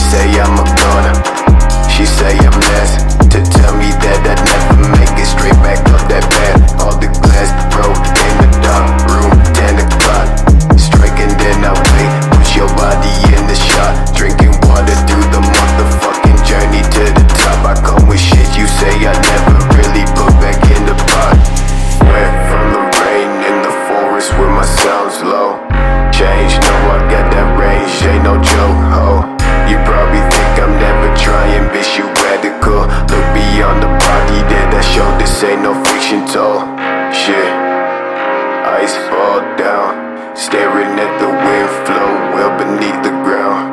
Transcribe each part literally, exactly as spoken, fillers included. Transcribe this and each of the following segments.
say I'm a goner. She say I'm less, to tell me that I never make it straight back up that path. All the glass broke in the dark room, ten o'clock. Striking, then I wait, put your body in the shot. Drinking water through the motherfucking journey to the top. I come with shit you say I never really put back in the pot. Wet from the rain in the forest with my sounds low. Change, no, I got that range, ain't no joke, ho. You probably think I'm never trying, bitch, you radical. Look beyond the body that I show, this ain't no fiction told. Shit, ice fall down, staring at the wind flow well beneath the ground.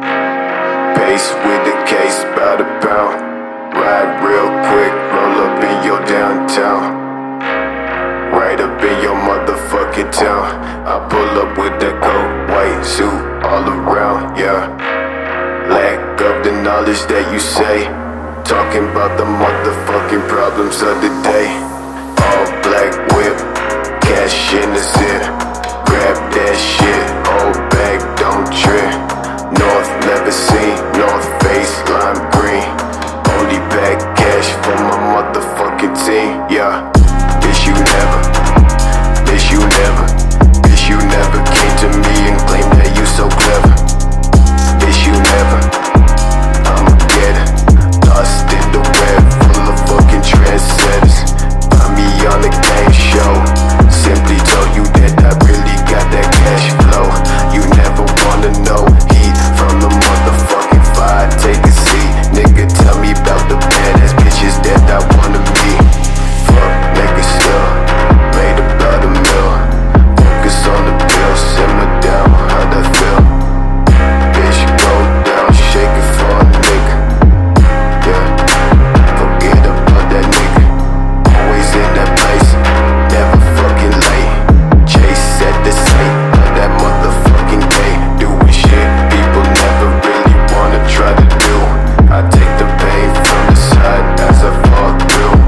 Pace with the case, bout a pound. Ride real quick, roll up in your downtown. Right up in your motherfucking town. I pull up with that coat, white suit all around, yeah. Lack of the knowledge that you say, talking about the motherfucking problems of the day. All black whip, cash in the zip. Grab that shit, hold back, don't trip. North never seen, North Face, lime green. Only back cash for my motherfucking team, yeah. Bitch, you never, bitch, you never, bitch, you never came to me and claimed that you so clever. Bitch, you never, I'ma get it. Lost in the web, full of fucking trendsetters. Find me on the game show. Simply told you that I really got that cash flow. You never wanna know heat from the motherfucking fire. Take a seat, nigga, tell me about the badass bitches that I wanna meet. Fuck niggas still, made about a mil. Focus on the bill, simmer down, how'd that feel? Bitch, go down, shake it for a nigga. Yeah, forget about that nigga. Always in that place, never fucking late. Chase at the site of that motherfucking day. Doing shit people never really wanna try to do. I take the pain from the side as I fall through.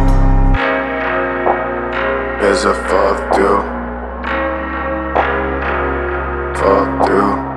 As I fall through, fall through.